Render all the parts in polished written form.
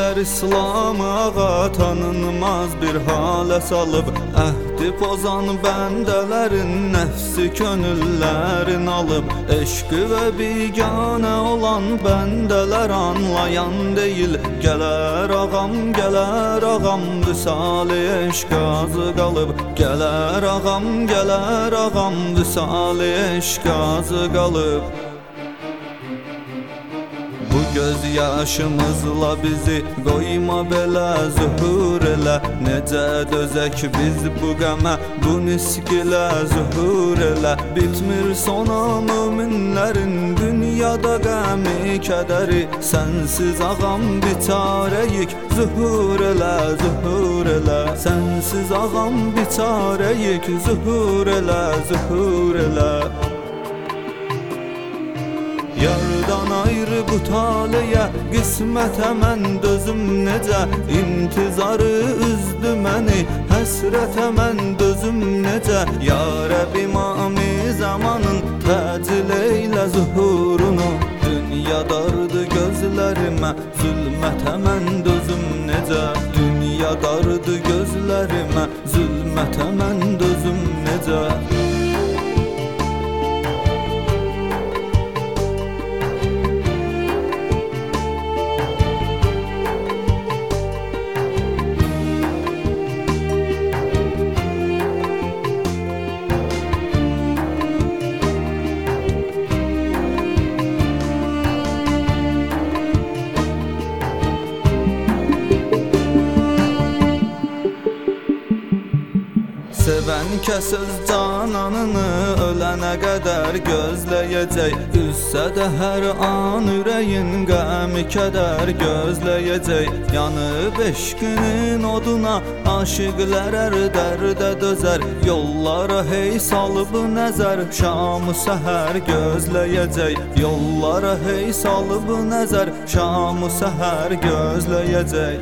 Kişilər İslamı ağa tanınmaz bir halə salıb, əhdi pozan bəndələrin nəfsi könüllərin alıb. Eşqi və biganə olan bəndələr anlayan deyil. Gələr ağam vüsali eşq azı qalıb. Gələr ağam vüsali eşq azı qalıb. Bu göz yaşımızla bizi qoyma belə zühur elə. Necə dözək biz bu qəmə, bu niskilə zühur elə. Bitmir sona müminlərin dünyada qəmi kədəri. Sənsiz ağam biçarəyik, zühur elə, zühur elə. Sənsiz ağam biçarəyik, zühur elə, zühur elə. Yardan ayrı bu taleyə, qismətə mən dözüm necə. İntizarı üzdü məni, həsrətə mən dözüm necə. Ya Rəbb imam-ı zamanın təcil eylə zuhurunu. Dünya dardı gözlərimə, zülmətə mən dözüm necə. Dünya dardı gözlərimə, zülmətə mən dözüm necə. Sevən kəsöz cananını ölənə qədər gözləyəcək. Üzsə də hər an ürəyin qəmi kədər gözləyəcək. Yanıb eşqinin oduna aşiqlər ər dərdə dözər. Yollara hey salıb nəzər, şamı səhər gözləyəcək. Yollara hey salıb nəzər, şamı səhər gözləyəcək.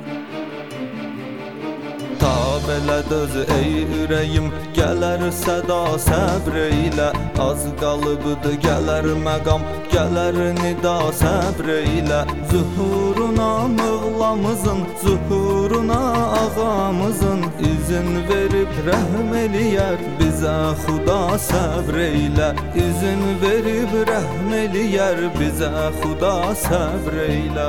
Ta belə döz ey ürəyim, gələr səda səbr eylə. Az qalıbdı gələr məqam, gələr nida səbr eylə. Zuhuruna mığlamızın, zuhuruna ağamızın. İzin verib rəhm eləyər bizə Xuda səbr eylə. İzin verib rəhm eləyər bizə Xuda səbr eylə.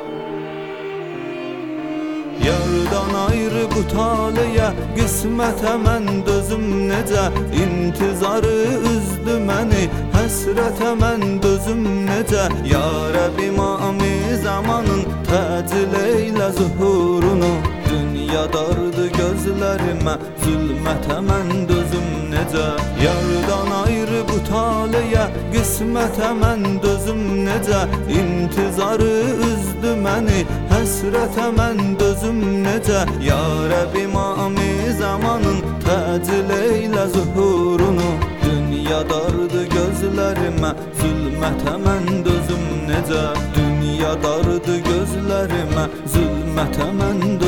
Yardan ayrı bu taleyə, qismətə mən dözüm necə. İntizarı üzdü məni, həsrətə mən dözüm necə. Ya Rəbb imam-ı zamanın təcil eylə zuhurunu. Dünya dardı gözlərimə, zülmətə mən dözüm necə. Yardan ayrı bu taleyə, qismətə mən dözüm necə. İntizarı üzdü məni, həsrətə mən dözüm necə. Ya Rəbb imam-ı zamanın təcil eylə zuhurunu. Dünya dardı gözlərimə, zülmətə mən dözüm necə. Dünya dardı gözlərimə, zülmətə mən dözüm.